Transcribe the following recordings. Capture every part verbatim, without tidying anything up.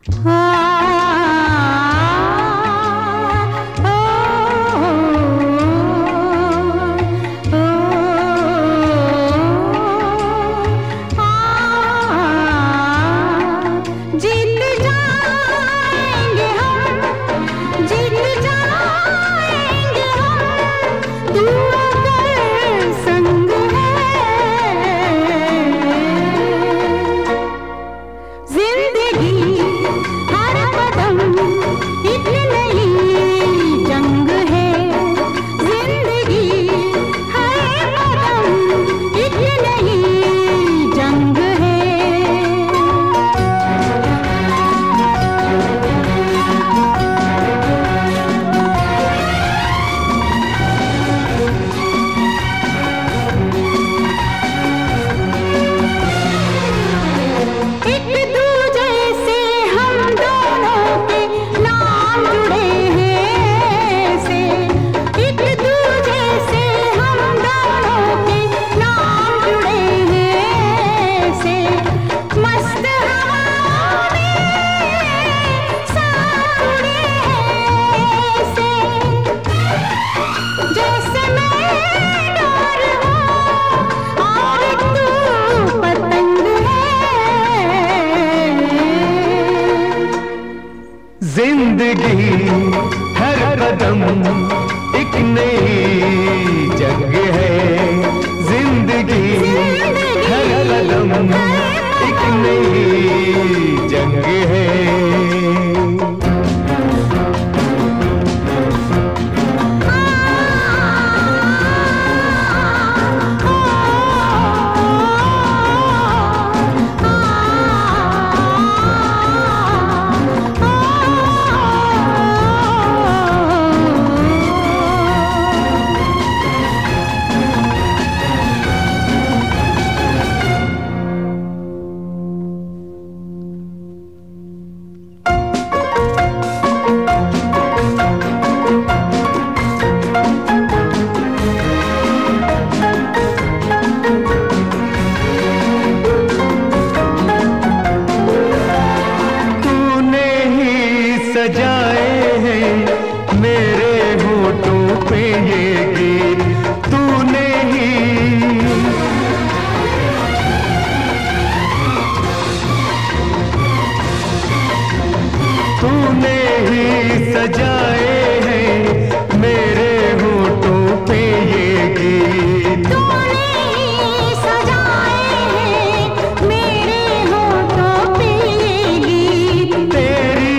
जिंदगी हर कदम एक नई जंग है। जिंदगी हर कदम एक नई जंग है। सजाए हैं मेरे होठों पे ये गीत तूने ही। तूने ही सजाए हैं मेरे होठों पे ये गीत। तूने ही सजाए हैं मेरे होठों पे ये गीत। तेरी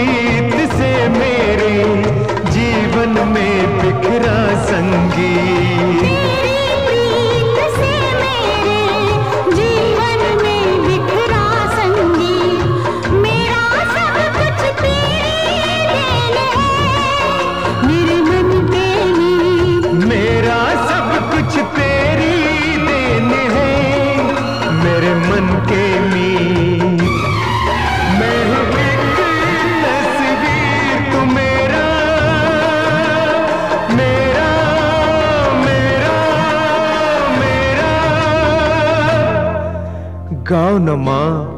मेरे जीवन में बिखरा संगीत। तेरी प्रीत से मेरे जीवन में बिखरा संगीत। मेरा सब कुछ तेरी देन है मेरे मन पे मीत। मेरा सब कुछ तेरी देन है मेरे मन के मीत। मैं गाओ न माँ